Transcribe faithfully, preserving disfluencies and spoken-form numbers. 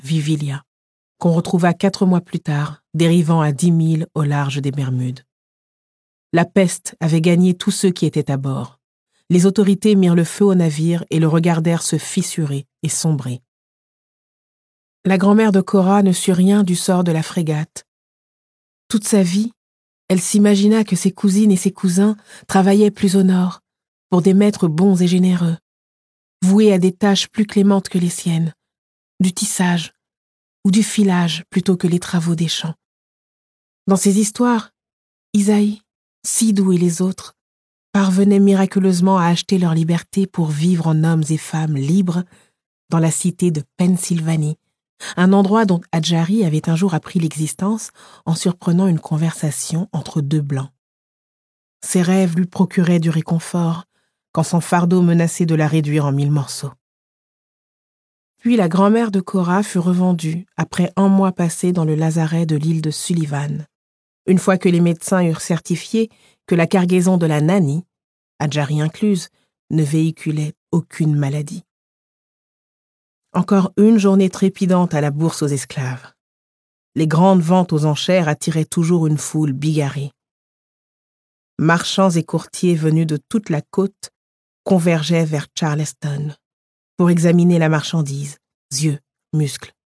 Vivilia, qu'on retrouva quatre mois plus tard, dérivant à dix milles au large des Bermudes. La peste avait gagné tous ceux qui étaient à bord. Les autorités mirent le feu au navire et le regardèrent se fissurer et sombrer. La grand-mère de Cora ne sut rien du sort de la frégate. Toute sa vie, elle s'imagina que ses cousines et ses cousins travaillaient plus au nord, pour des maîtres bons et généreux, voués à des tâches plus clémentes que les siennes, du tissage ou du filage plutôt que les travaux des champs. Dans ces histoires, Isaïe, Sidou et les autres parvenaient miraculeusement à acheter leur liberté pour vivre en hommes et femmes libres dans la cité de Pennsylvanie, un endroit dont Adjari avait un jour appris l'existence en surprenant une conversation entre deux blancs. Ses rêves lui procuraient du réconfort quand son fardeau menaçait de la réduire en mille morceaux. Puis la grand-mère de Cora fut revendue après un mois passé dans le lazaret de l'île de Sullivan, une fois que les médecins eurent certifié que la cargaison de la Nanny, Adjari incluse, ne véhiculait aucune maladie. Encore une journée trépidante à la bourse aux esclaves. Les grandes ventes aux enchères attiraient toujours une foule bigarrée. Marchands et courtiers venus de toute la côte convergeaient vers Charleston pour examiner la marchandise, yeux, muscles,